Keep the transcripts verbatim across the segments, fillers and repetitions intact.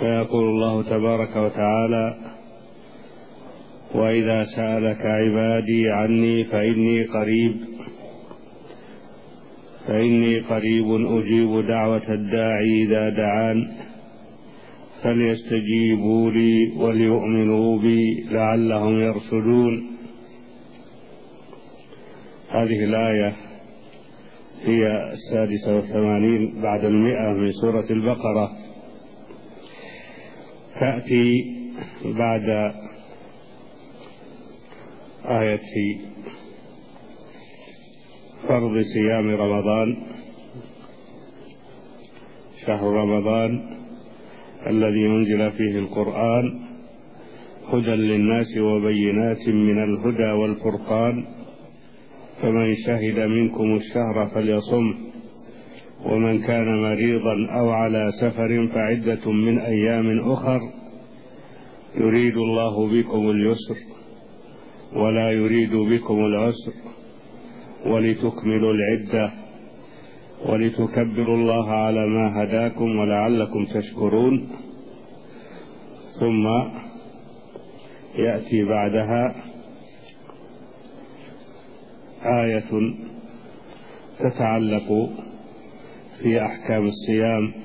فيقول الله تبارك وتعالى: وإذا سألك عبادي عني فإني قريب فإني قريب أجيب دعوة الداعي إذا دعان فليستجيبوا لي وليؤمنوا بي لعلهم يرشدون. هذه الآية هي السادسة والثمانين بعد المئة من سورة البقرة، تأتي بعد آية فرض صيام رمضان، شهر رمضان الذي أنزل فيه القرآن هدى للناس وبينات من الهدى والفرقان، فمن شهد منكم الشهر فليصم، ومن كان مريضا أو على سفر فعدة من أيام أخر، يريد الله بكم اليسر ولا يريد بكم العسر ولتكملوا العدة ولتكبروا الله على ما هداكم ولعلكم تشكرون. ثم يأتي بعدها آية تتعلق في أحكام الصيام،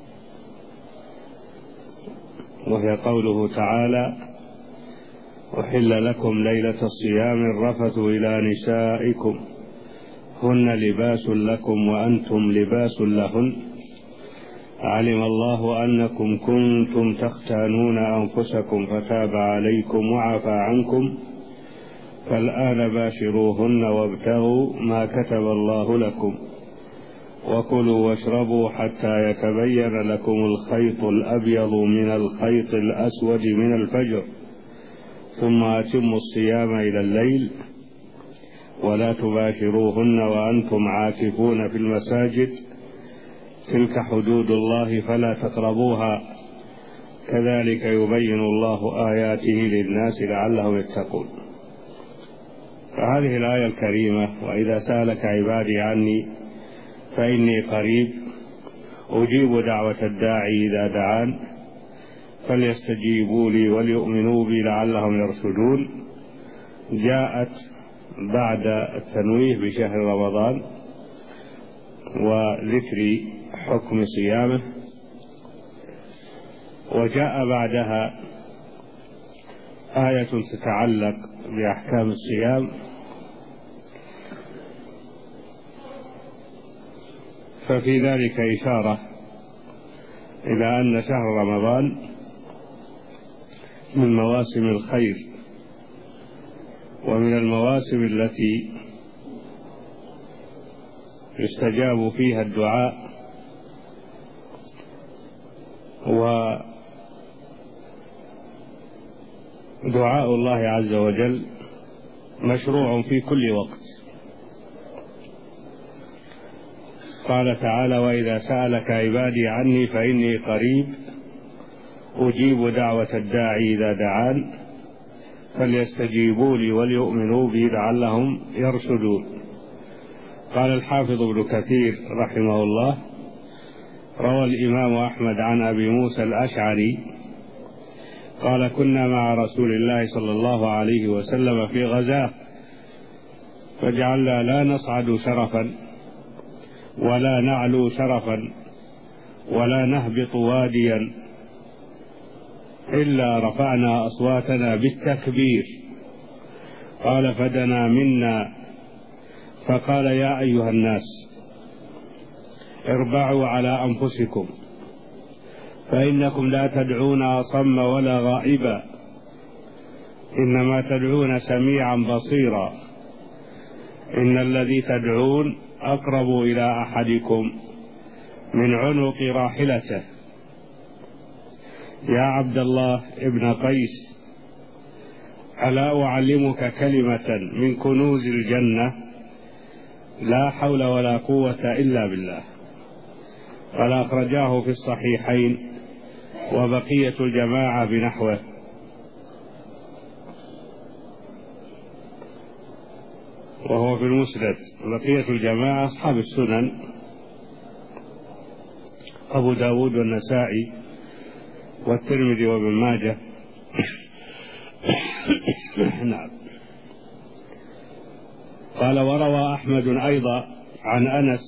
وهي قوله تعالى: أحل لكم ليلة الصيام الرفث إلى نسائكم هن لباس لكم وأنتم لباس لهن علم الله أنكم كنتم تختانون أنفسكم فتاب عليكم وعفى عنكم فالآن باشروهن وابتغوا ما كتب الله لكم وكلوا واشربوا حتى يتبين لكم الخيط الأبيض من الخيط الأسود من الفجر ثم أتموا الصيام إلى الليل ولا تباشروهن وأنتم عاكفون في المساجد تلك حدود الله فلا تقربوها كذلك يبين الله آياته للناس لعلهم يتقون. فهذه الآية الكريمة: وإذا سألك عبادي عني فإني قريب أجيب دعوة الداعي إذا دعان فليستجيبوا لي وليؤمنوا بي لعلهم يرشدون، جاءت بعد التنويه بشهر رمضان وذكر حكم صيامه، وجاء بعدها آية تتعلق بأحكام الصيام، ففي ذلك إشارة إلى أن شهر رمضان من مواسم الخير ومن المواسم التي يستجاب فيها الدعاء، ودعاء الله عز وجل مشروع في كل وقت. قال تعالى: وإذا سألك عبادي عني فإني قريب أجيب دعوة الداعي إذا دعان فليستجيبوا لي وليؤمنوا بي لعلهم يرشدون. قال الحافظ ابن كثير رحمه الله: روى الإمام أحمد عن أبي موسى الأشعري قال: كنا مع رسول الله صلى الله عليه وسلم في غزاة فجعلنا لا نصعد شرفا ولا نعلو شرفا ولا نهبط واديا إلا رفعنا أصواتنا بالتكبير. قال: فدنا منا فقال: يا أيها الناس اربعوا على أنفسكم فإنكم لا تدعون أصم ولا غائبا إنما تدعون سميعا بصيرا إن الذي تدعون أقرب إلى أحدكم من عنق راحلته. يا عبد الله ابن قيس ألا أعلمك كلمة من كنوز الجنة لا حول ولا قوة إلا بالله. قال: أخرجاه في الصحيحين وبقية الجماعة بنحوه. وهو في المسند. بقية الجماعة أصحاب السنن أبو داود والنسائي والترمذي وابن ماجه. نعم. قال: وروى أحمد أيضا عن أنس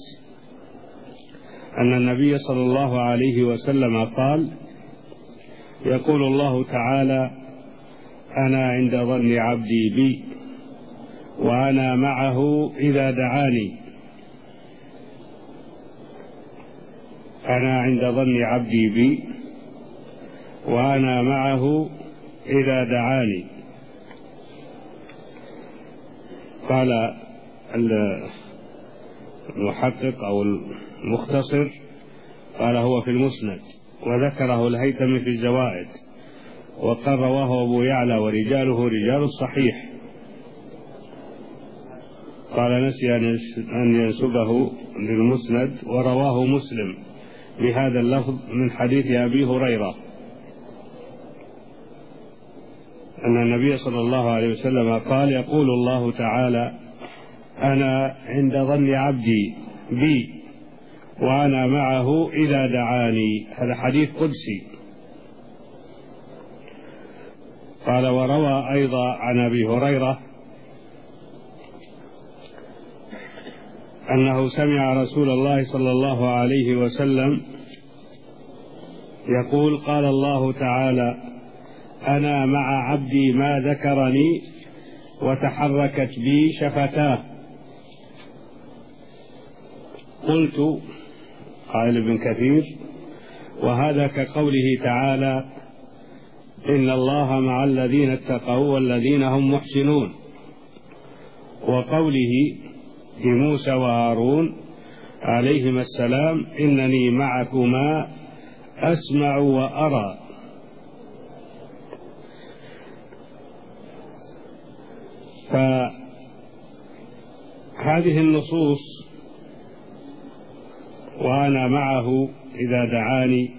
أن النبي صلى الله عليه وسلم قال: يقول الله تعالى: أنا عند ظن عبدي بي وأنا معه إذا دعاني. أنا عند ظن عبدي بي وأنا معه إذا دعاني. قال المحقق أو المختصر: قال هو في المسند، وذكره الهيثمي في الزوائد، وقال رواه أبو يعلى ورجاله رجال الصحيح. قال نسي أن ينسبه للمسند، ورواه مسلم بهذا اللفظ من حديث أبي هريرة أن النبي صلى الله عليه وسلم قال: يقول الله تعالى: أنا عند ظن عبدي بي وأنا معه إذا دعاني. هذا حديث قدسي. قال: وروى أيضا عن أبي هريرة أنه سمع رسول الله صلى الله عليه وسلم يقول: قال الله تعالى: أنا مع عبدي ما ذكرني وتحركت بي شفتاه. قلت، قال ابن كثير: وهذا كقوله تعالى: إن الله مع الذين اتقوا والذين هم محسنون، وقوله لموسى وهارون عليهما السلام: إنني معكما أسمع وأرى. فهذه النصوص: وأنا معه إذا دعاني،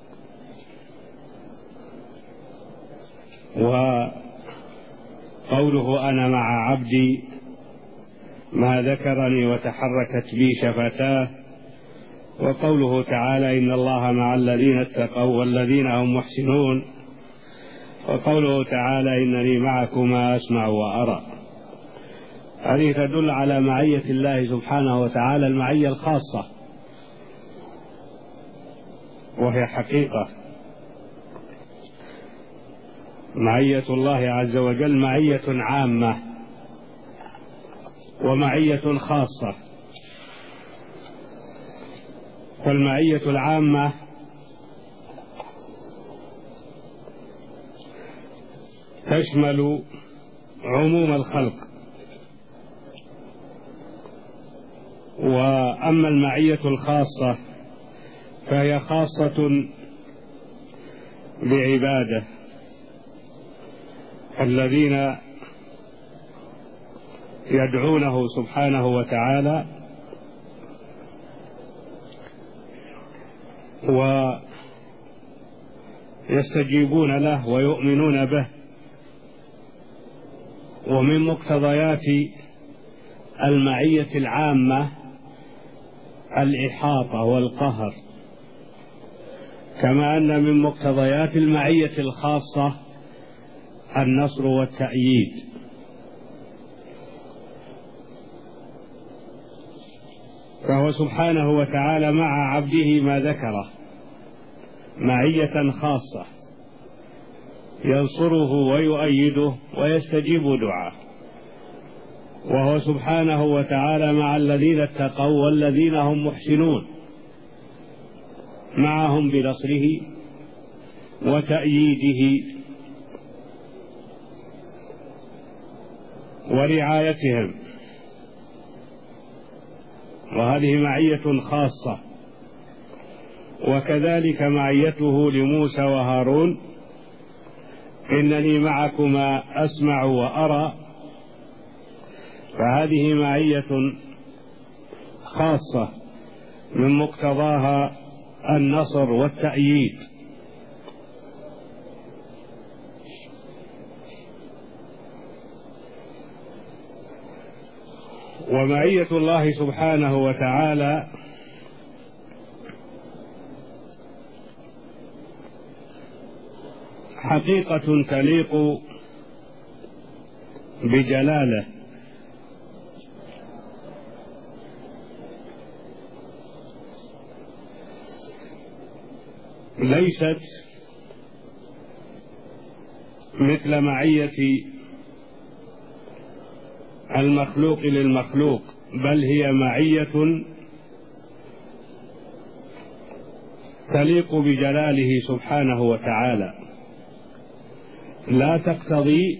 وقوله أنا مع عبدي ما ذكرني وتحركت بي شفتاه، وقوله تعالى: إن الله مع الذين اتقوا والذين هم محسنون، وقوله تعالى: إنني معكما أسمع وأرى. هذه تدل على معية الله سبحانه وتعالى، المعية الخاصة، وهي حقيقة. معية الله عز وجل معية عامة ومعية خاصة. فالمعية العامة تشمل عموم الخلق، وأما المعية الخاصة فهي خاصة بعباده الذين يدعونه سبحانه وتعالى ويستجيبون له ويؤمنون به. ومن مقتضيات المعية العامة الإحاطة والقهر، كما أن من مقتضيات المعية الخاصة النصر والتأييد. فهو سبحانه وتعالى مع عبده ما ذكره معية خاصة، ينصره ويؤيده ويستجيب دعاءه. وهو سبحانه وتعالى مع الذين اتقوا والذين هم محسنون، معهم بنصره وتأييده ورعايتهم، وهذه معية خاصة. وكذلك معيته لموسى وهارون: إنني معكما أسمع وأرى، فهذه معية خاصة من مقتضاها النصر والتأييد. ومعية الله سبحانه وتعالى حقيقة تليق بجلاله، ليست مثل معية المخلوق للمخلوق، بل هي معية تليق بجلاله سبحانه وتعالى، لا تقتضي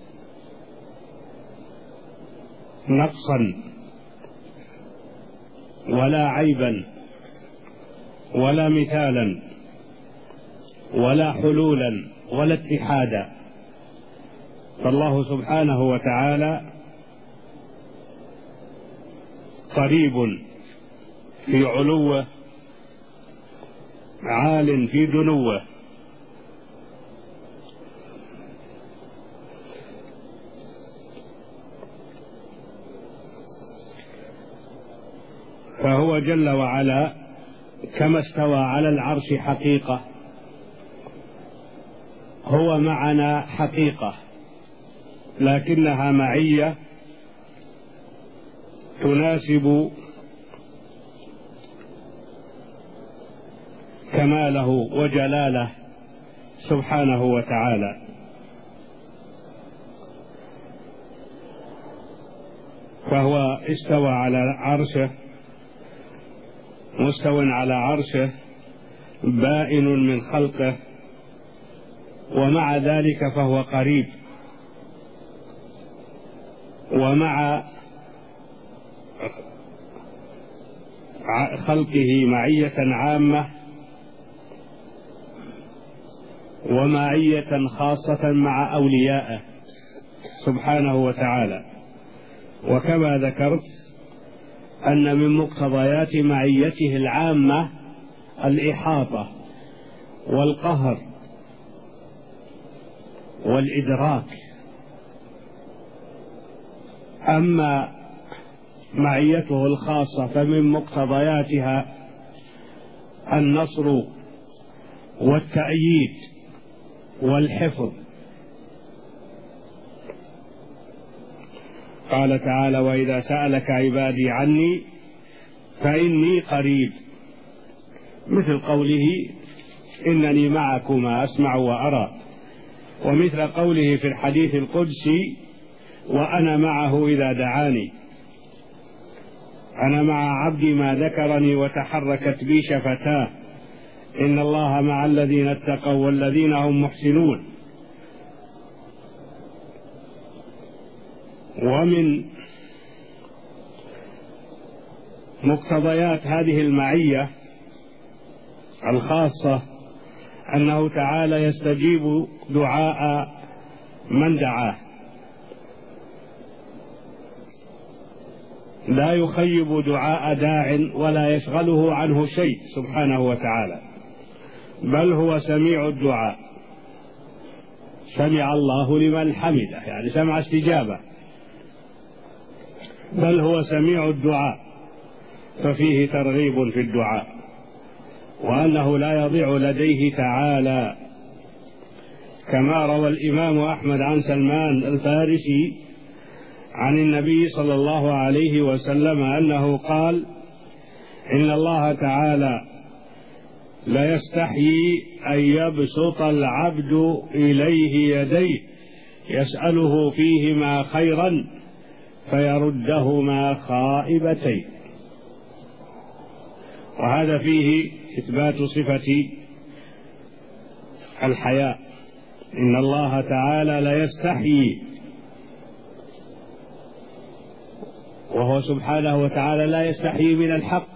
نقصا ولا عيبا ولا مثالا ولا حلولا ولا اتحادا. فالله سبحانه وتعالى قريب في علوه، عال في دنوه، فهو جل وعلا كما استوى على العرش حقيقة هو معنا حقيقة، لكنها معية تناسب كماله وجلاله سبحانه وتعالى. فهو استوى على عرشه، مستو على عرشه، بائن من خلقه، ومع ذلك فهو قريب، ومع خلقه معية عامة ومعية خاصة مع أوليائه سبحانه وتعالى. وكما ذكرت أن من مقتضيات معيته العامة الإحاطة والقهر والإدراك، أما معيته الخاصة فمن مقتضياتها النصر والتأييد والحفظ. قال تعالى: وإذا سألك عبادي عني فإني قريب، مثل قوله: إنني معكما أسمع وأرى، ومثل قوله في الحديث القدسي: وأنا معه إذا دعاني، أنا مع عبدي ما ذكرني وتحركت بي شفتاه، إن الله مع الذين اتقوا والذين هم محسنون. ومن مقتضيات هذه المعية الخاصة أنه تعالى يستجيب دعاء من دعاه، لا يخيب دعاء داع ولا يشغله عنه شيء سبحانه وتعالى، بل هو سميع الدعاء. سمع الله لمن حمده، يعني سمع استجابة، بل هو سميع الدعاء، ففيه ترغيب في الدعاء، وأنه لا يضيع لديه تعالى، كما روى الإمام أحمد عن سلمان الفارسي عن النبي صلى الله عليه وسلم أنه قال: إن الله تعالى لا يستحيي أن يبسط العبد إليه يديه يسأله فيهما خيرا فيردهما خائبتين. وهذا فيه إثبات صفة الحياء، إن الله تعالى لا يستحيي، وهو سبحانه وتعالى لا يستحيي من الحق،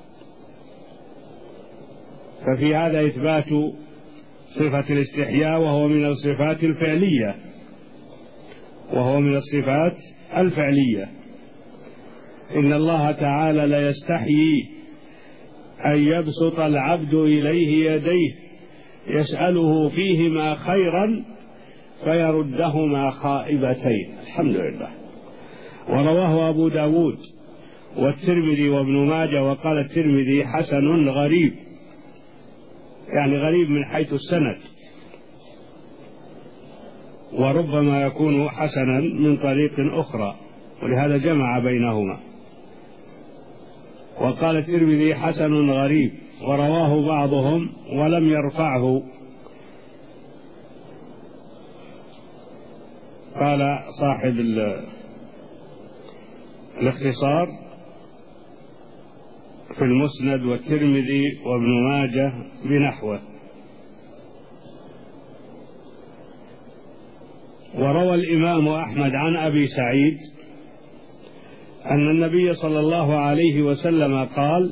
ففي هذا إثبات صفة الاستحياء، وهو من الصفات الفعلية وهو من الصفات الفعلية إن الله تعالى لا يستحيي أن يبسط العبد إليه يديه يسأله فيهما خيرا فيردهما خائبتين. الحمد لله. ورواه أبو داود والترمذي وابن ماجه، وقال الترمذي: حسن غريب، يعني غريب من حيث السند. وربما يكون حسنا من طريق أخرى، ولهذا جمع بينهما. وقال الترمذي حسن غريب، ورواه بعضهم ولم يرفعه. قال صاحب الاختصار في المسند والترمذي وابن ماجه بنحوه. وروى الإمام أحمد عن أبي سعيد أن النبي صلى الله عليه وسلم قال: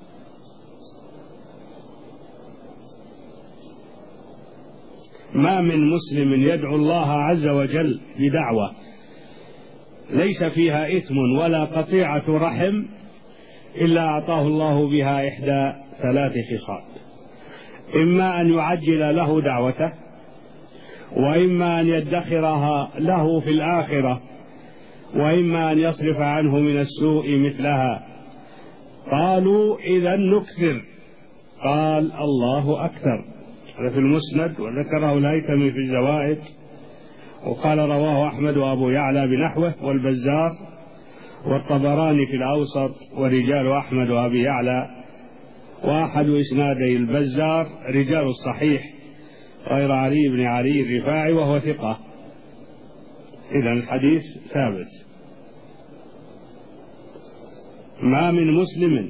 ما من مسلم يدعو الله عز وجل بدعوة ليس فيها إثم ولا قطيعة رحم إلا أعطاه الله بها إحدى ثلاث خصال: إما أن يعجل له دعوته، وإما أن يدخرها له في الآخرة، وإما أن يصرف عنه من السوء مثلها. قالوا: إذا نكثر. قال: الله أكثر. هذا في المسند، وذكره الهيثمي في الزوائد، وقال رواه أحمد وأبو يعلى بنحوه، والبزار والطبراني في الأوسط، ورجال أحمد وأبي يعلى وأحد إسنادي البزار رجال الصحيح غير علي بن علي الرفاعي وهو ثقة. إذن الحديث ثابت. ما من مسلم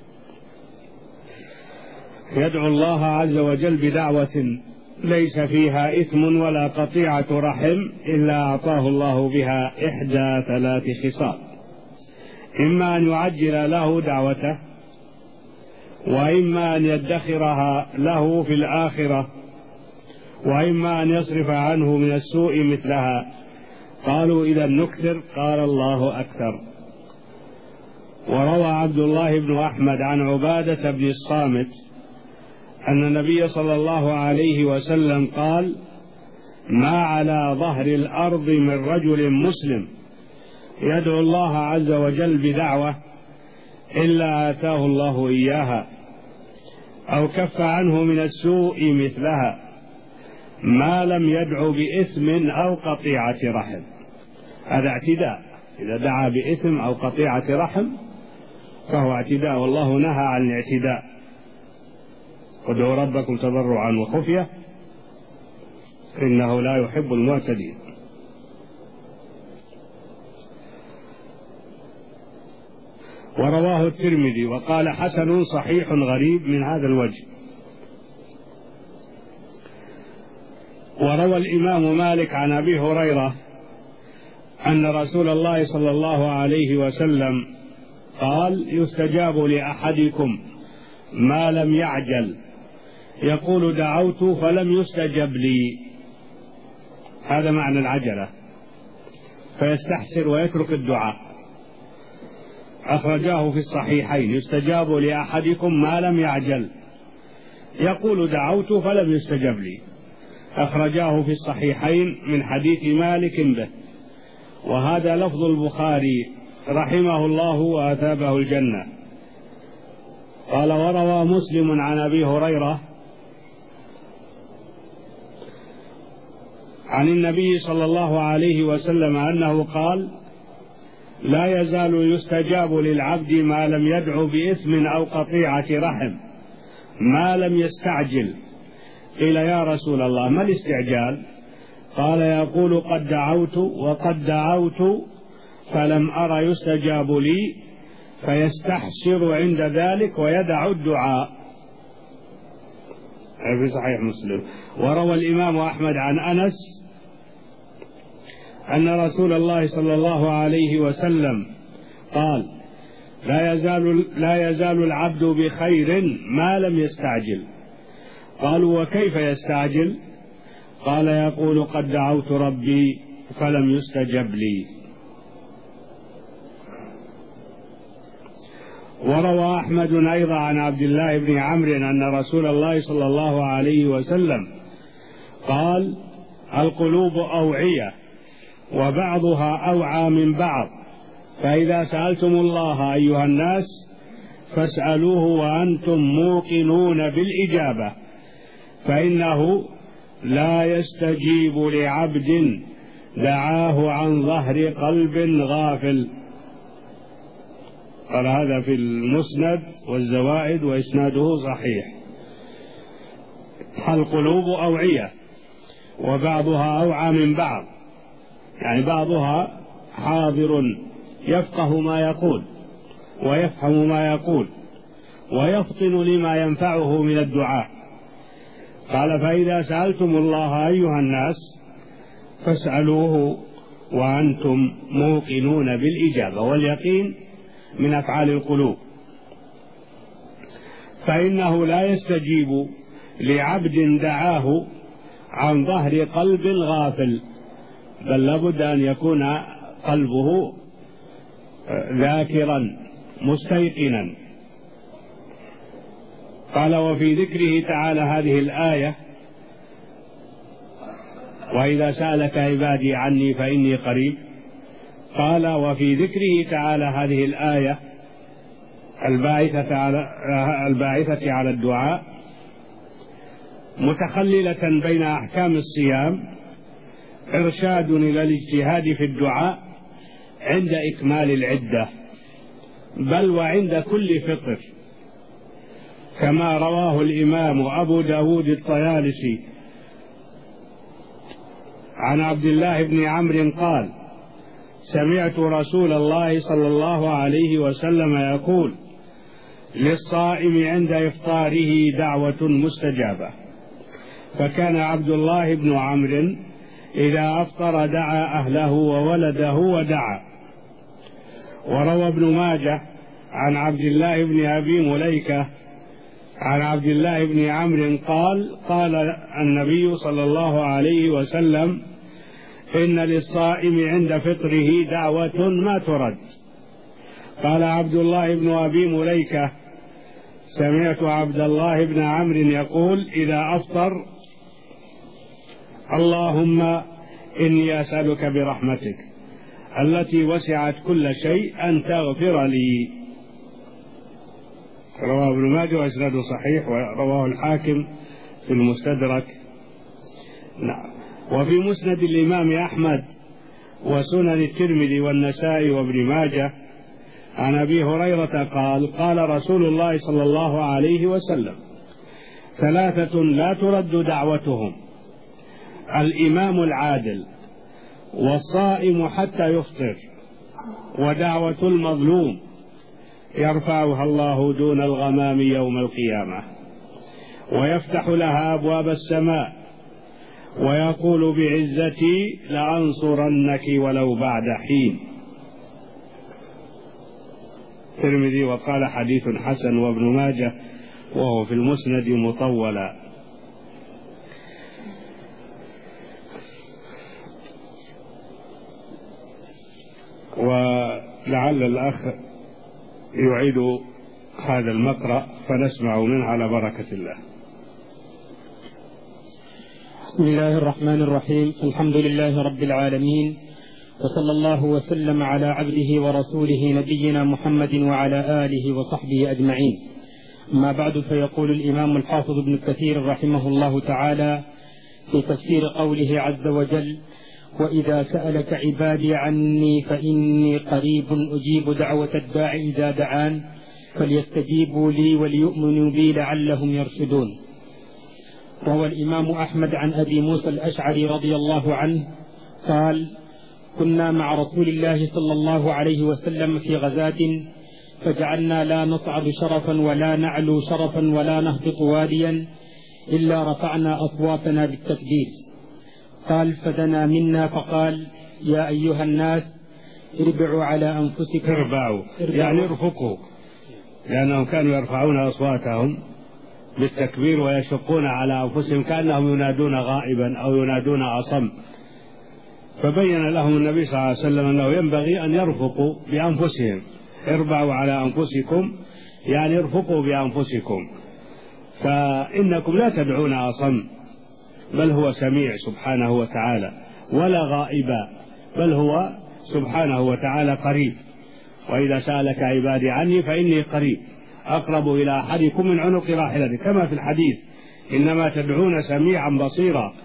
يدعو الله عز وجل بدعوة ليس فيها إثم ولا قطيعة رحم إلا أعطاه الله بها إحدى ثلاث خصال: إما أن يعجل له دعوته، وإما أن يدخرها له في الآخرة، وإما أن يصرف عنه من السوء مثلها. قالوا: إذا نكثر. قال: الله أكثر. وروى عبد الله بن أحمد عن عبادة بن الصامت أن النبي صلى الله عليه وسلم قال: ما على ظهر الأرض من رجل مسلم يدعو الله عز وجل بدعوة إلا آتاه الله إياها أو كف عنه من السوء مثلها، ما لم يدعو بإثم أو قطيعة رحم. هذا اعتداء، إذا دعا بإثم أو قطيعة رحم فهو اعتداء، والله نهى عن الاعتداء: ادعوا ربكم تضرعا وخفية إنه لا يحب المعتدين. ورواه الترمذي وقال: حسن صحيح غريب من هذا الوجه. وروى الإمام مالك عن أبي هريرة أن رسول الله صلى الله عليه وسلم قال: يستجاب لأحدكم ما لم يعجل، يقول: دعوت فلم يستجب لي. هذا معنى العجلة، فيستحسر ويترك الدعاء. أخرجاه في الصحيحين: يستجاب لأحدكم ما لم يعجل، يقول: دعوت فلم يستجب لي. أخرجاه في الصحيحين من حديث مالك به، وهذا لفظ البخاري رحمه الله وأثابه الجنة. قال: وروى مسلم عن أبي هريرة عن النبي صلى الله عليه وسلم أنه قال: لا يزال يستجاب للعبد ما لم يدعو بإثم أو قطيعة رحم ما لم يستعجل. قيل: يا رسول الله ما الاستعجال؟ قال: يقول: قد دعوت وقد دعوت فلم أر يستجاب لي، فيستحسر عند ذلك ويدع الدعاء. في صحيح مسلم. وروى الإمام أحمد عن أنس أن رسول الله صلى الله عليه وسلم قال: لا يزال, لا يزال العبد بخير ما لم يستعجل. قالوا: وكيف يستعجل؟ قال: يقول: قد دعوت ربي فلم يستجب لي. وروى أحمد أيضا عن عبد الله بن عمرو أن رسول الله صلى الله عليه وسلم قال: القلوب أوعية وبعضها أوعى من بعض، فإذا سألتم الله أيها الناس فاسألوه وأنتم موقنون بالإجابة، فإنه لا يستجيب لعبد دعاه عن ظهر قلب غافل. قال هذا في المسند والزوائد وإسناده صحيح. القلوب أوعية، وبعضها أوعى من بعض، يعني بعضها حاضر يفقه ما يقول ويفهم ما يقول ويفطن لما ينفعه من الدعاء. قال فإذا سألتم الله أيها الناس فاسألوه وأنتم موقنون بالإجابة، واليقين من أفعال القلوب. فإنه لا يستجيب لعبد دعاه عن ظهر قلب غافل، بل لابد أن يكون قلبه ذاكرا مستيقنا. قال وفي ذكره تعالى هذه الآية: وإذا سألك عبادي عني فإني قريب. قال وفي ذكره تعالى هذه الآية الباعثة على, الباعثة على الدعاء متخللة بين أحكام الصيام إرشاد إلى الاجتهاد في الدعاء عند إكمال العدة، بل وعند كل فطر، كما رواه الإمام أبو داود الطيالسي عن عبد الله بن عمرو قال: سمعت رسول الله صلى الله عليه وسلم يقول: للصائم عند إفطاره دعوة مستجابة. فكان عبد الله بن عمرو إذا أفطر دعا أهله وولده ودعا. وروى ابن ماجه عن عبد الله بن أبي مليكة عن عبد الله بن عمرو قال: قال النبي صلى الله عليه وسلم: إن للصائم عند فطره دعوة ما ترد. قال عبد الله بن أبي مليكة: سمعت عبد الله بن عمرو يقول إذا أفطر: اللهم إني أسألك برحمتك التي وسعت كل شيء أن تغفر لي. رواه ابن ماجه وإسناده صحيح، ورواه الحاكم في المستدرك. نعم. وفي مسند الإمام أحمد وسنن الترمذي والنسائي وابن ماجه عن أبي هريرة قال: قال رسول الله صلى الله عليه وسلم: ثلاثة لا ترد دعوتهم: الإمام العادل، والصائم حتى يفطر، ودعوة المظلوم يرفعها الله دون الغمام يوم القيامة، ويفتح لها أبواب السماء ويقول بعزتي لأنصرنك ولو بعد حين. الترمذي وقال حديث حسن، وابن ماجه وهو في المسند مطولا. ولعل الأخ يعيد هذا المقرأ فنسمع منه على بركة الله. بسم الله الرحمن الرحيم. الحمد لله رب العالمين، وصلى الله وسلم على عبده ورسوله نبينا محمد وعلى آله وصحبه أجمعين. أما بعد، فيقول الإمام الحافظ ابن كثير رحمه الله تعالى في تفسير قوله عز وجل: وإذا سألك عبادي عني فإني قريب أجيب دعوة الداع إذا دعان فليستجيبوا لي وليؤمنوا بي لعلهم يرشدون. روى الإمام أحمد عن أبي موسى الأشعري رضي الله عنه قال: كنا مع رسول الله صلى الله عليه وسلم في غزاة فجعلنا لا نصعد شرفا ولا نعلو شرفا ولا نهبط واديا إلا رفعنا أصواتنا بالتكبير. قال: فدنا منا فقال: يا أيها الناس اربعوا على أنفسكم. اربعوا يعني ارفقوا، لأنهم كانوا يرفعون أصواتهم بالتكبير ويشقون على أنفسهم كأنهم ينادون غائبا أو ينادون أصم. فبين لهم النبي صلى الله عليه وسلم أنه ينبغي أن يرفقوا بأنفسهم. اربعوا على أنفسكم يعني ارفقوا بأنفسكم، فإنكم لا تدعون أصم، بل هو سميع سبحانه وتعالى، ولا غائبا، بل هو سبحانه وتعالى قريب. وإذا سألك عبادي عني فإني قريب أقرب إلى أحدكم من عنق راحلته، كما في الحديث: إنما تدعون سميعا بصيرا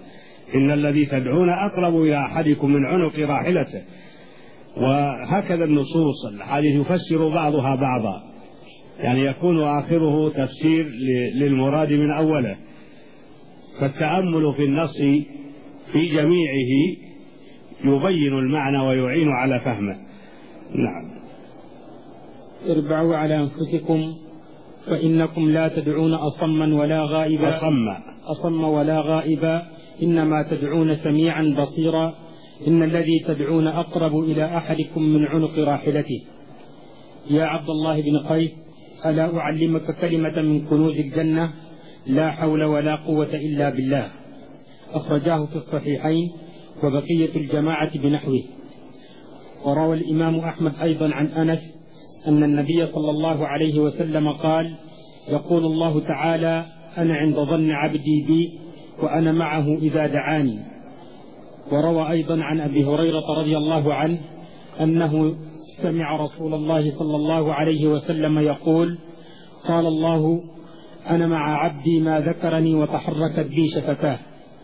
إن الذي تدعون أقرب إلى أحدكم من عنق راحلته. وهكذا النصوص الحديث يفسر بعضها بعضا، يعني يكون آخره تفسير للمراد من أوله، فالتأمل في النص في جميعه يبين المعنى ويعين على فهمه. نعم. اربعوا على أنفسكم فإنكم لا تدعون أصما ولا غائبا أصم أصم ولا غائبا إنما تدعون سميعا بصيرا إن الذي تدعون أقرب إلى أحدكم من عنق راحلته. يا عبد الله بن قيس ألا أعلمك كلمة من كنوز الجنة لا حول ولا قوة إلا بالله. أخرجاه في الصحيحين وبقية الجماعة بنحوه. وروى الإمام أحمد أيضا عن أنس أن النبي صلى الله عليه وسلم قال يقول الله تعالى أنا عند ظن عبدي بي وأنا معه إذا دعاني. وروى أيضا عن أبي هريرة رضي الله عنه أنه سمع رسول الله صلى الله عليه وسلم يقول قال الله أنا مع عبدي ما ذكرني وتحركت بي شفتاه.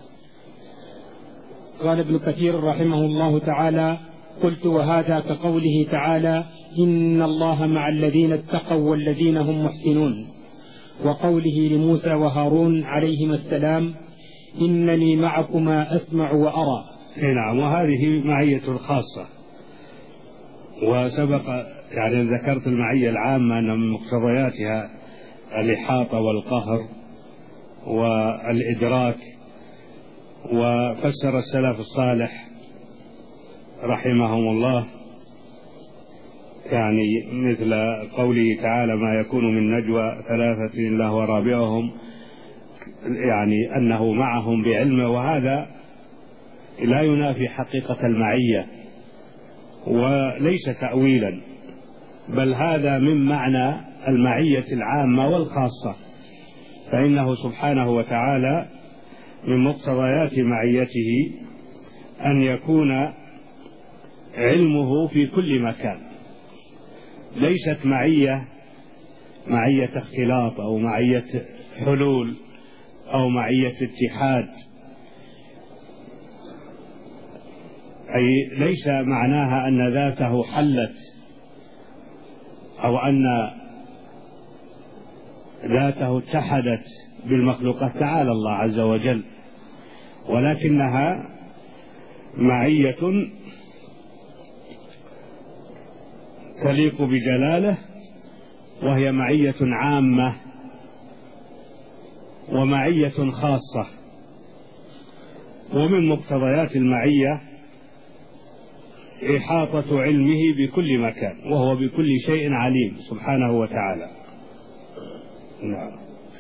قال ابن كثير رحمه الله تعالى قلت وهذا كقوله تعالى إن الله مع الذين اتقوا والذين هم محسنون، وقوله لموسى وهارون عليهما السلام إنني معكما أسمع وأرى. نعم. وهذه معية خاصة، وسبق يعني ذكرت المعية العامة أن من مقتضياتها الإحاطة والقهر والإدراك. وفسر السلف الصالح رحمهم الله يعني مثل قوله تعالى ما يكون من نجوى ثلاثة إلا هو رابعهم، يعني أنه معهم بعلمه، وهذا لا ينافي حقيقة المعية وليس تأويلا، بل هذا من معنى المعية العامة والخاصة. فإنه سبحانه وتعالى من مقتضيات معيته أن يكون علمه في كل مكان، ليست معية معية اختلاط أو معية حلول أو معية اتحاد، أي ليس معناها أن ذاته حلت أو أن ذاته اتحدت بالمخلوقات، تعالى الله عز وجل، ولكنها معية تليق بجلاله، وهي معية عامة ومعية خاصة. ومن مقتضيات المعية إحاطة علمه بكل مكان، وهو بكل شيء عليم سبحانه وتعالى. نعم.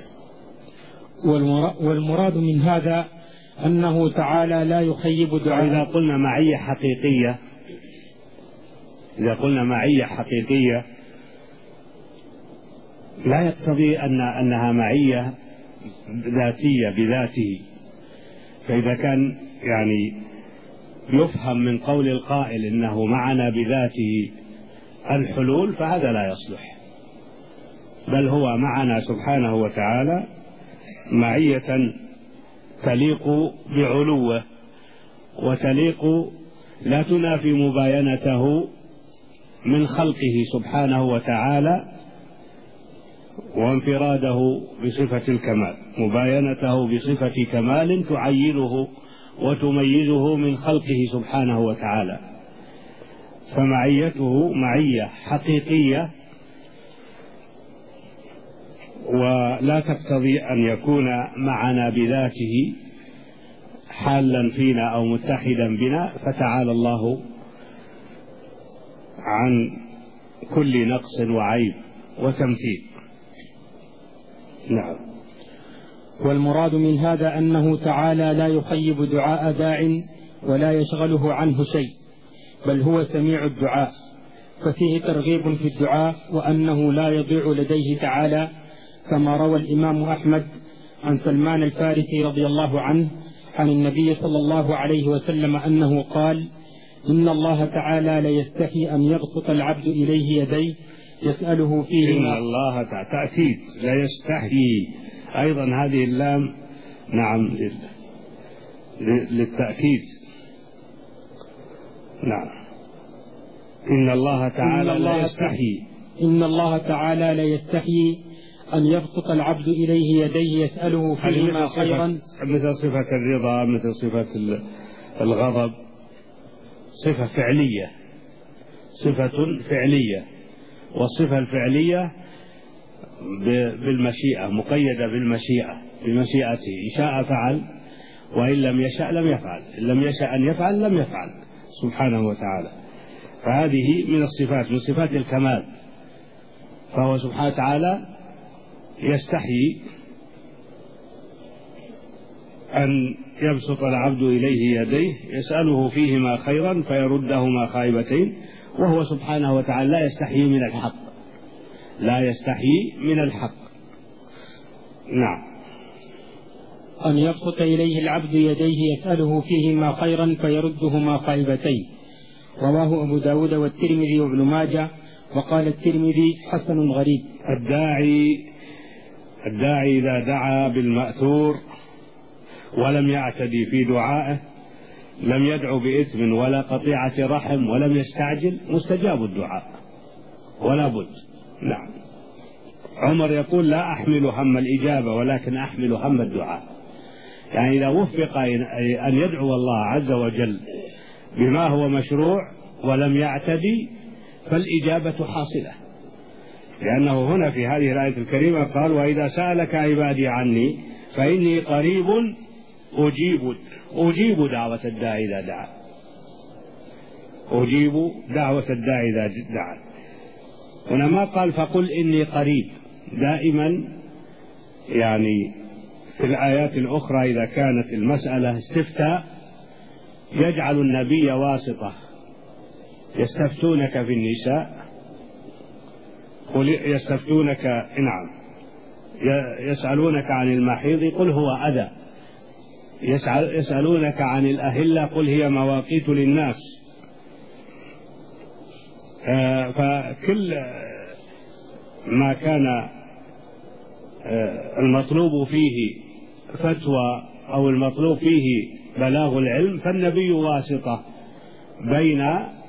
والمراد من هذا أنه تعالى لا يخيب دعاء. إذا قلنا معية حقيقية إذا قلنا معية حقيقية لا يقتضي أن أنها معية ذاتية بذاته، فإذا كان يعني يفهم من قول القائل إنه معنا بذاته الحلول فهذا لا يصلح، بل هو معنا سبحانه وتعالى معية تليق بعلوه وتليق لا تنافي مباينته من خلقه سبحانه وتعالى وانفراده بصفة الكمال، مباينته بصفة كمال تعينه وتميزه من خلقه سبحانه وتعالى. فمعيته معية حقيقية ولا تقتضي أن يكون معنا بذاته حالا فينا أو متحدا بنا، فتعالى الله عن كل نقص وعيب وتمثيل. نعم. والمراد من هذا أنه تعالى لا يخيب دعاء داع ولا يشغله عنه شيء، بل هو سميع الدعاء، ففيه ترغيب في الدعاء وأنه لا يضيع لديه تعالى، كما روى الإمام أحمد عن سلمان الفارسي رضي الله عنه عن النبي صلى الله عليه وسلم أنه قال إن الله تعالى ليستحي أن يبسط العبد إليه يديه يسأله فيهما. إن الله تأكيد لا يستحي، أيضا هذه اللام نعم للتأكيد. نعم. إن الله تعالى إن الله لا يستحيي إن الله تعالى لا يستحيي أن يبسط العبد إليه يديه يسأله فيهما خيرا، مثل صفة الرضا، مثل صفة الغضب، صفة فعلية، صفة فعلية، والصفة الفعلية بالمشيئة، مقيدة بالمشيئة، بمشيئته، إن شاء فعل وإن لم يشأ لم يفعل، إن لم يشأ أن يفعل لم يفعل سبحانه وتعالى. فهذه من الصفات، من صفات الكمال. فهو سبحانه وتعالى يستحيي أن يبسط العبد إليه يديه يسأله فيهما خيرا فيردهما خائبتين، وهو سبحانه وتعالى لا يستحيي من الحق، لا يستحيي من الحق. نعم. أن يبسط إليه العبد يديه يسأله فيهما خيرا فيردهما خائبتين. رواه أبو داود والترمذي وابن ماجه، وقال الترمذي حسن غريب. الداعي الداعي إذا دعا بالمأثور ولم يعتدي في دعائه، لم يدعو بإثم ولا قطيعة رحم ولم يستعجل، مستجاب الدعاء ولا بد. نعم. عمر يقول: لا أحمل هم الإجابة ولكن أحمل هم الدعاء. يعني إذا وفق أن يدعو الله عز وجل بما هو مشروع ولم يعتدي فالإجابة حاصلة، لأنه هنا في هذه الآية الكريمة قال: وإذا سألك عبادي عني فإني قريب أجيب أجيب دعوة الداعي إذا دعا، أجيب دعوة الداعي إذا دعا. هنا ما قال فقل إني قريب. دائما يعني في الآيات الأخرى إذا كانت المسألة استفتاء يجعل النبي واسطة. يستفتونك في النساء، قل يستفتونك نعم يسألونك عن المحيض قل هو أذى، يسأل يسألونك عن الأهلة قل هي مواقيت للناس. آه فكل ما كان آه المطلوب فيه فتوى أو المطلوب فيه بلاغ العلم فالنبي واسطة بين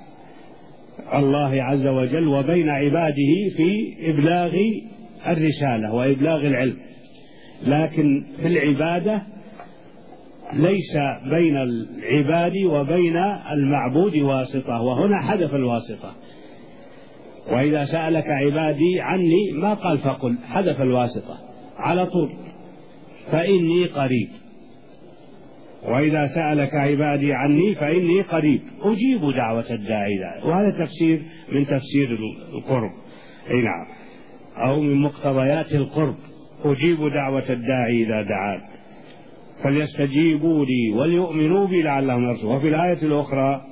الله عز وجل وبين عباده في إبلاغ الرسالة وإبلاغ العلم. لكن في العبادة ليس بين العباد وبين المعبود واسطة، وهنا حذف الواسطة. وإذا سألك عبادي عني ما قال فقل، حذف الواسطة على طول، فإني قريب. وإذا سألك عبادي عني فإني قريب أجيب دعوة الداعي. وهذا تفسير من تفسير القرب، أي نعم، أو من مقتضيات القرب، أجيب دعوة الداعي إذا دعان فليستجيبوا لي وليؤمنوا بي لعلهم يرشدون. وفي الآية الأخرى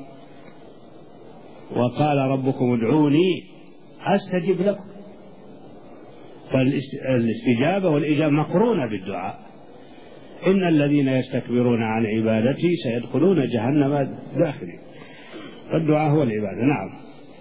وقال ربكم ادعوني أستجب لكم. فالاستجابة والإجابة مقرونة بالدعاء. إن الذين يستكبرون عن عبادتي سيدخلون جهنم داخلين. فالدعاء هو العبادة. نعم.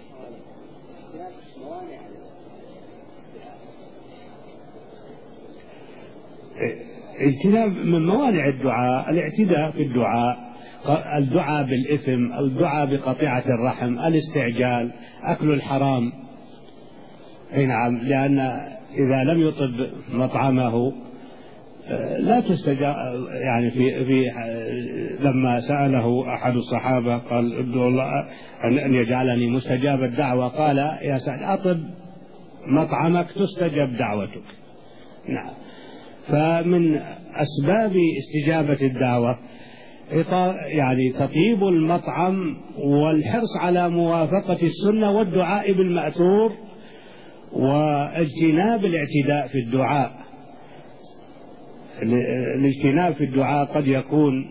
اجتناب من موانع الدعاء الاعتداء في الدعاء، الدعاء بالإثم، الدعاء بقطيعة الرحم، الاستعجال، أكل الحرام. أي نعم، لأن إذا لم يطب مطعمه لا تستجاب. يعني في في لما سأله أحد الصحابة قال ادعو الله أن يجعلني مستجاب الدعوة، قال يا سعد أطب مطعمك تستجب دعوتك. نعم. فمن أسباب استجابة الدعوة يعني تطيب المطعم والحرص على موافقة السنة والدعاء بالمأثور واجتناب الاعتداء في الدعاء. الاجتناب في الدعاء قد يكون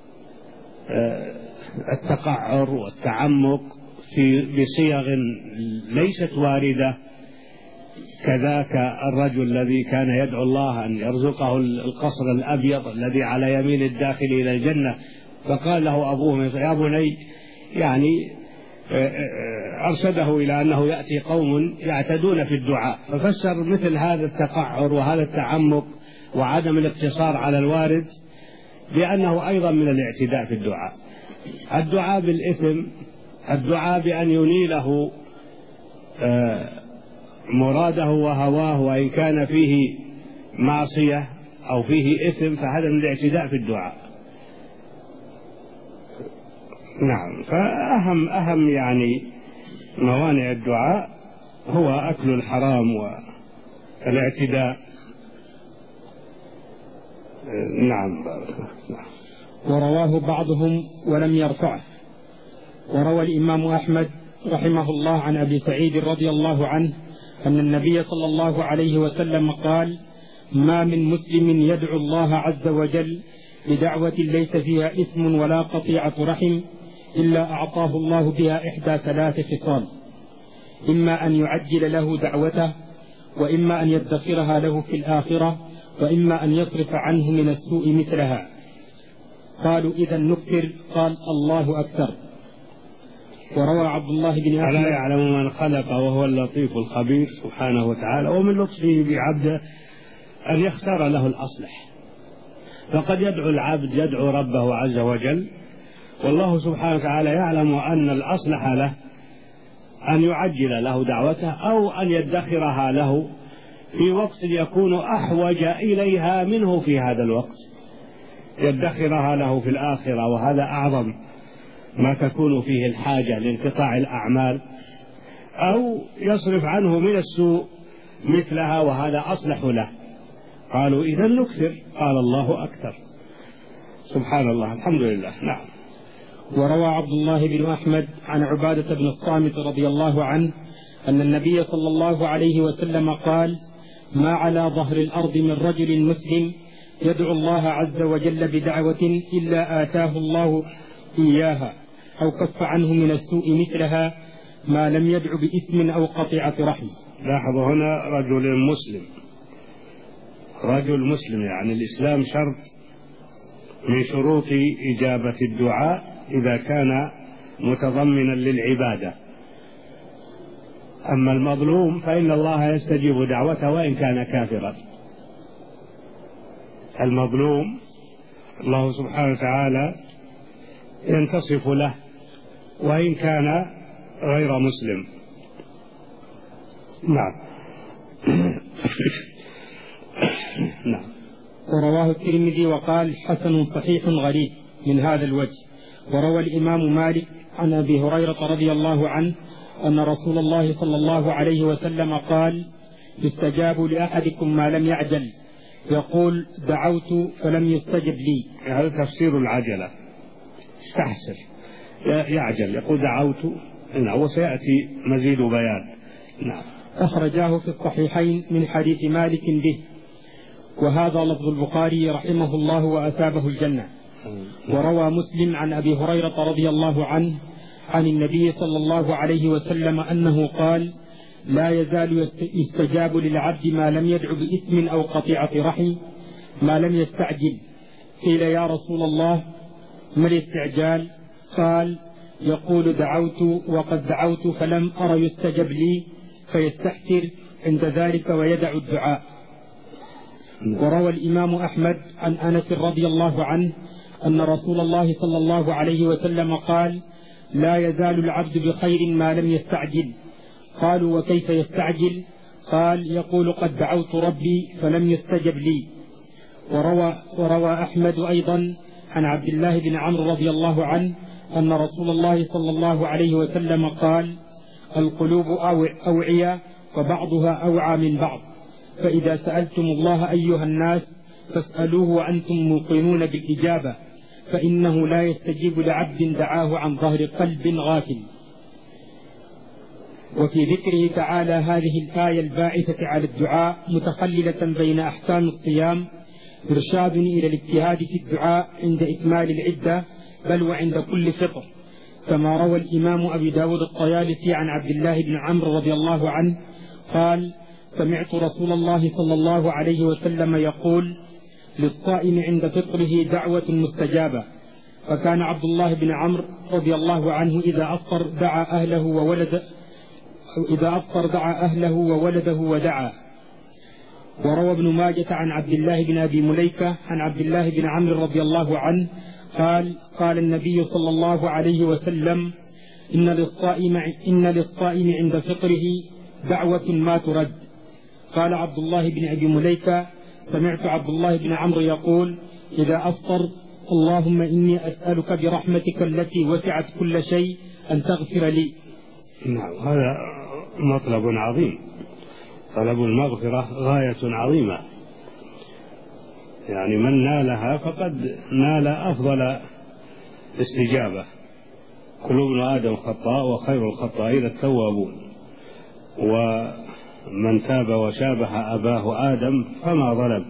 التقعر والتعمق في بصيغ ليست واردة، كذاك الرجل الذي كان يدعو الله أن يرزقه القصر الأبيض الذي على يمين الداخل إلى الجنة، فقال له أبوه يا بني، يعني أرشده إلى أنه يأتي قوم يعتدون في الدعاء، ففسر مثل هذا التقعر وهذا التعمق وعدم الاقتصار على الوارد بأنه أيضا من الاعتداء في الدعاء. الدعاء بالإثم، الدعاء بأن ينيله مراده وهواه وإن كان فيه معصية أو فيه إثم، فهذا من الاعتداء في الدعاء. نعم. فأهم أهم يعني موانع الدعاء هو أكل الحرام والاعتداء. نعم بارك الله. ورواه بعضهم ولم يرفعه. وروى الإمام أحمد رحمه الله عن أبي سعيد رضي الله عنه أن النبي صلى الله عليه وسلم قال: ما من مسلم يدعو الله عز وجل بدعوة ليس فيها إثم ولا قطيعة رحم إلا أعطاه الله بها إحدى ثلاث خصال: إما أن يعجل له دعوته، وإما أن يدخرها له في الآخرة، وإما أن يصرف عنه من السوء مثلها. قالوا: إذا نكثر؟ قال: الله أكثر. وروى عبد الله بن أحمد: ألا يعلم من خلق وهو اللطيف الخبير سبحانه وتعالى. ومن لطفه بعبده أن يختار له الأصلح، فقد يدعو العبد يدعو ربه عز وجل، والله سبحانه وتعالى يعلم أن الأصلح له أن يعجل له دعوته أو أن يدخرها له في وقت يكون أحوج إليها منه في هذا الوقت، يدخرها له في الآخرة، وهذا أعظم ما تكون فيه الحاجة لانقطاع الأعمال، أو يصرف عنه من السوء مثلها، وهذا أصلح له. قالوا: إذا نكثر؟ قال: الله أكثر. سبحان الله، الحمد لله. نعم. وروى عبد الله بن أحمد عن عبادة بن الصامت رضي الله عنه أن النبي صلى الله عليه وسلم قال: ما على ظهر الأرض من رجل مسلم يدعو الله عز وجل بدعوة إلا آتاه الله إياها أو كف عنه من السوء مثلها، ما لم يدع بإثم أو قطيعة رحم. لاحظوا هنا رجل مسلم، رجل مسلم، يعني الإسلام شرط من شروط إجابة الدعاء إذا كان متضمنا للعبادة. أما المظلوم فإن الله يستجيب دعوته وإن كان كافرا. المظلوم الله سبحانه وتعالى ينتصف له وإن كان غير مسلم. نعم. نعم. ورواه الترمذي وقال: حسن صحيح غريب من هذا الوجه. وروى الإمام مالك عن أبي هريرة رضي الله عنه أن رسول الله صلى الله عليه وسلم قال: يستجاب لأحدكم ما لم يعجل، يقول: دعوت فلم يستجب لي. هذا تفسير العجلة، استحسر يعجل، يقول دعوت، وسيأتي مزيد بيان. نعم. أخرجاه في الصحيحين من حديث مالك به، وهذا لفظ البخاري رحمه الله وأثابه الجنة. وروى مسلم عن أبي هريرة رضي الله عنه عن النبي صلى الله عليه وسلم أنه قال: لا يزال يستجاب للعبد ما لم يدع بإثم أو قطيعة رحم ما لم يستعجل. قيل: يا رسول الله ما الاستعجال؟ قال: يقول: دعوت وقد دعوت فلم أر يستجب لي، فيستحسر عند ذلك ويدع الدعاء. وروى الإمام أحمد عن أنس رضي الله عنه أن رسول الله صلى الله عليه وسلم قال: لا يزال العبد بخير ما لم يستعجل. قالوا: وكيف يستعجل؟ قال: يقول: قد دعوت ربي فلم يستجب لي. وروى, وروى أحمد أيضا عن عبد الله بن عمرو رضي الله عنه أن رسول الله صلى الله عليه وسلم قال: القلوب أوعية وبعضها أوعى من بعض، فإذا سألتم الله أيها الناس فاسألوه وأنتم موقنون بالإجابة، فإنه لا يستجيب لعبد دعاه عن ظهر قلب غافل. وفي ذكره تعالى هذه الآية الباعثة على الدعاء متخللة بين أحكام الصيام إرشاد إلى الاجتهاد في الدعاء عند إكمال العدة بل وعند كل فطر، كما روى الإمام أبي داود الطيالسي عن عبد الله بن عمرو رضي الله عنه قال: سمعت رسول الله صلى الله عليه وسلم يقول: للصائم عند فطره دعوة مستجابة. فكان عبد الله بن عمرو رضي الله عنه إذا أفطر دعا أهله وولد إذا أفطر دعا أهله وولده ودعا. وروى ابن ماجة عن عبد الله بن أبي مليكة عن عبد الله بن عمرو رضي الله عنه قال قال النبي صلى الله عليه وسلم إن للصائم, إن للصائم عند فطره دعوة ما ترد. قال عبد الله بن أبي مليكة سمعت عبد الله بن عمرو يقول إذا أفطر اللهم إني أسألك برحمتك التي وسعت كل شيء أن تغفر لي. نعم، هذا مطلب عظيم، طلب المغفرة غاية عظيمة، يعني من نالها فقد نال أفضل استجابة. كل ابن آدم خطاء وخير الخطائين التوابون، ومن تاب وشابه أباه آدم فما ظلم.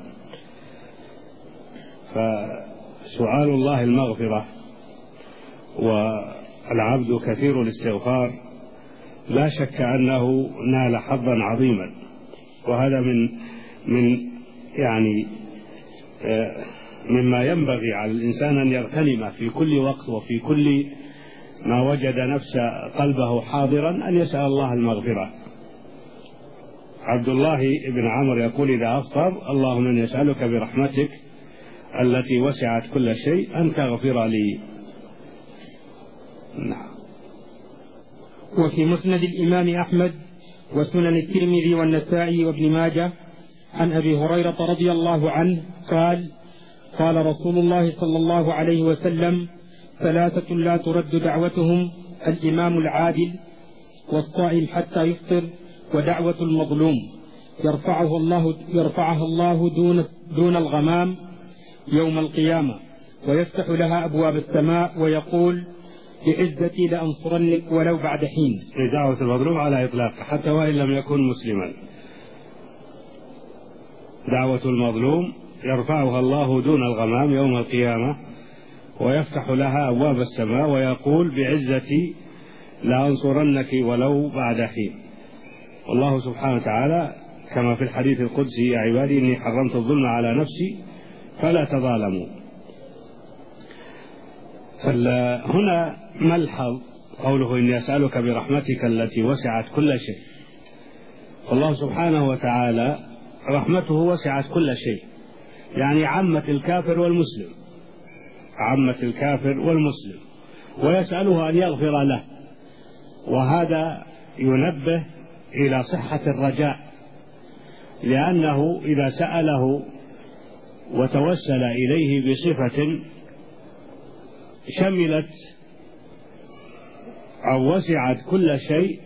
فسؤال الله المغفرة والعبد كثير الاستغفار لا شك أنه نال حظا عظيما، وهذا من من يعني مما ينبغي على الإنسان أن يغتنم في كل وقت وفي كل ما وجد نفس قلبه حاضرا أن يسأل الله المغفرة. عبد الله بن عمرو يقول إذا أفطر اللهم إني أسألك برحمتك التي وسعت كل شيء أن تغفر لي. نعم. وفي مسند الإمام أحمد وسنن الترمذي والنسائي وابن ماجه عن أبي هريرة رضي الله عنه قال قال رسول الله صلى الله عليه وسلم ثلاثة لا ترد دعوتهم الإمام العادل والصائم حتى يفطر ودعوة المظلوم يرفعه الله يرفعها الله دون دون الغمام يوم القيامة ويفتح لها أبواب السماء ويقول بعزتي لأنصرنك ولو بعد حين. دعوة المظلوم على إطلاق حتى وإن لم يكن مسلما، دعوة المظلوم يرفعها الله دون الغمام يوم القيامة ويفتح لها أبواب السماء ويقول بعزتي لأنصرنك ولو بعد حين. والله سبحانه وتعالى كما في الحديث القدسي يا عبادي إني حرمت الظلم على نفسي فلا تظالموا. هنا ملحظ قوله إني أسألك برحمتك التي وسعت كل شيء. الله سبحانه وتعالى رحمته وسعت كل شيء، يعني عمت الكافر والمسلم، عمت الكافر والمسلم، ويسأله أن يغفر له. وهذا ينبه إلى صحة الرجاء، لأنه إذا سأله وتوسل إليه بصفة شملت أو وسعت كل شيء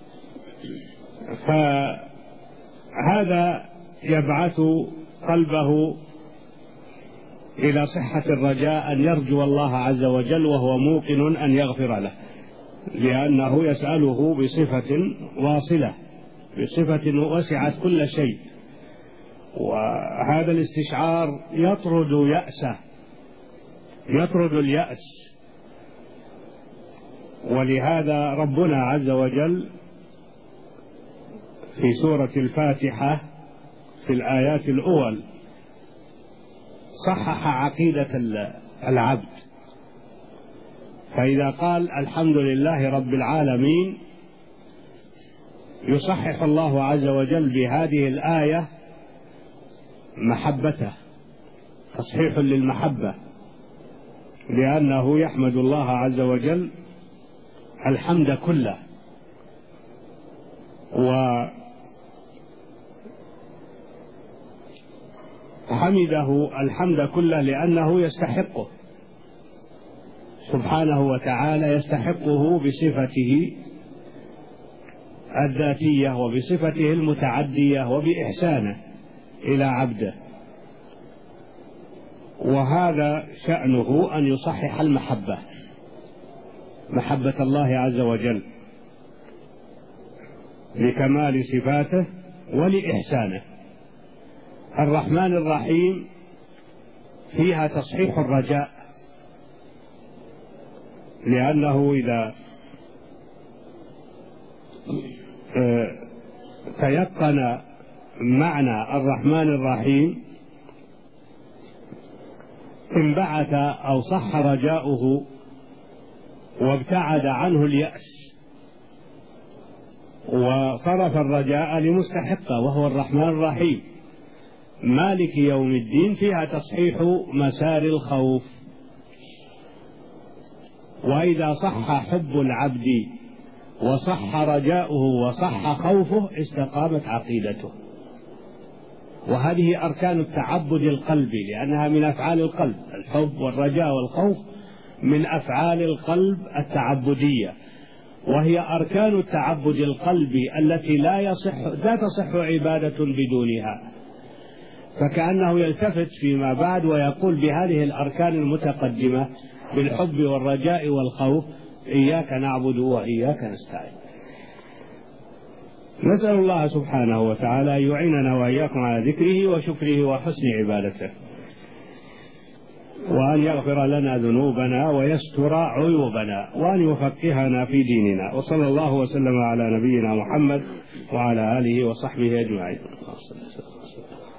فهذا يبعث قلبه إلى صحة الرجاء أن يرجو الله عز وجل وهو موقن أن يغفر له، لأنه يسأله بصفة واصلة، بصفة وسعت كل شيء. وهذا الاستشعار يطرد يأسه، يطرد اليأس. ولهذا ربنا عز وجل في سورة الفاتحة في الآيات الأول صحح عقيدة العبد، فإذا قال الحمد لله رب العالمين يصحح الله عز وجل بهذه الآية محبته، تصحيح للمحبة، لأنه يحمد الله عز وجل الحمد كله، وحمده الحمد كله لأنه يستحقه سبحانه وتعالى، يستحقه بصفته الذاتية وبصفته المتعدية وبإحسانه إلى عبده. وهذا شأنه أن يصحح المحبة، محبة الله عز وجل لكمال صفاته ولإحسانه. الرحمن الرحيم فيها تصحيح الرجاء، لأنه إذا تيقن معنى الرحمن الرحيم انبعث أو صح رجاؤه وابتعد عنه اليأس، وصرف الرجاء لمستحقه وهو الرحمن الرحيم. مالك يوم الدين فيها تصحيح مسار الخوف. وإذا صح حب العبد وصح رجاؤه وصح خوفه استقامت عقيدته. وهذه أركان التعبد القلبي، لأنها من أفعال القلب. الحب والرجاء والخوف من أفعال القلب التعبدية، وهي أركان التعبد القلبي التي لا يصح لا تصح عبادة بدونها. فكأنه يلتفت فيما بعد ويقول بهذه الأركان المتقدمة بالحب والرجاء والخوف: إياك نعبد وإياك نستعين. نسأل الله سبحانه وتعالى أن يعيننا وإياكم على ذكره وشكره وحسن عبادته، وأن يغفر لنا ذنوبنا ويستر عيوبنا، وأن يفقهنا في ديننا. وصلى الله وسلم على نبينا محمد وعلى آله وصحبه أجمعين.